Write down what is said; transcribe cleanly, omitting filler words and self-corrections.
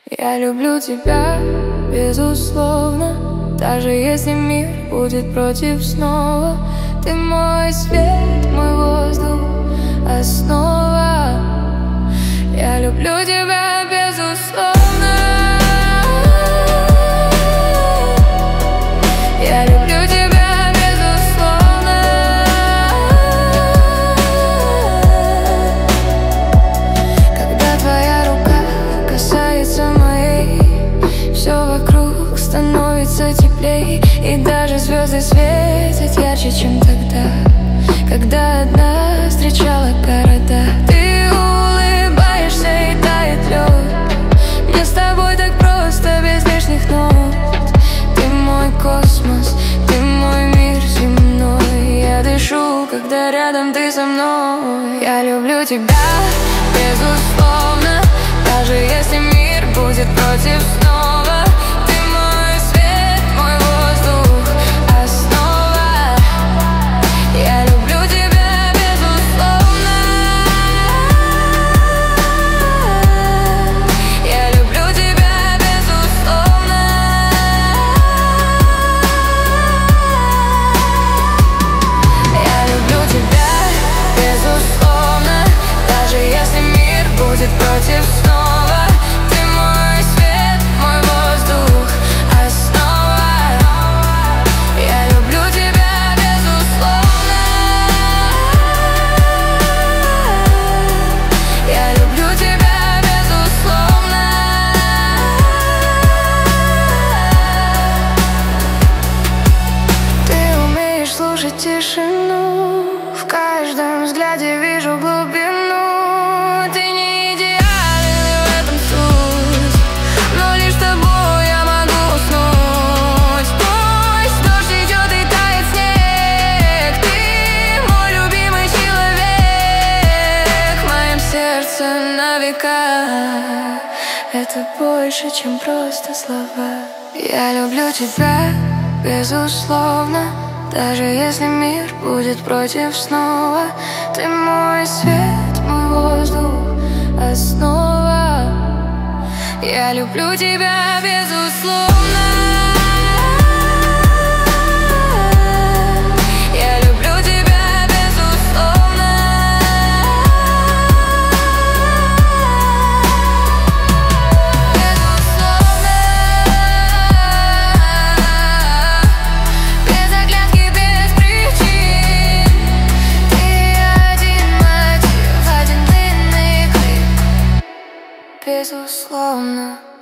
Я люблю тебя, безусловно, даже если мир будет против снова. Ты мой свет, мой воздух, основа. Я люблю тебя, безусловно. Я люблю тебя, безусловно. Когда твоя рука касается моей, все вокруг становится теплей, и даже звезды светят ярче, чем тогда, когда одна встречала города. Ты улыбаешься и тает лед. Мне с тобой так просто, без лишних нот. Ты мой космос, ты мой мир земной. Я дышу, когда рядом ты со мной. Я люблю тебя, безусловно, даже если мир будет против снова. Ты мой свет, мой воздух, основа. Я люблю тебя, безусловно. Я люблю тебя, безусловно. Я люблю тебя, безусловно, даже если мир будет против снова. Ты мой свет, мой воздух, основа. Я люблю тебя, безусловно. Я люблю тебя, безусловно. Ты умеешь слушать тишину, в каждом взгляде вижу глубину. Ты не идеален, и в этом суть, но лишь с тобой я могу уснуть. Пусть дождь идет и тает снег, ты мой любимый человек. В моем сердце на века. Это больше, чем просто слова. Я люблю тебя, безусловно, даже если мир будет против снова. Ты мой свет, мой воздух, основа. Я люблю тебя, безусловно. Я люблю тебя, безусловно. Безусловно. Без оглядки, без причин. Ты один мотив, один длинный клип. Безусловно.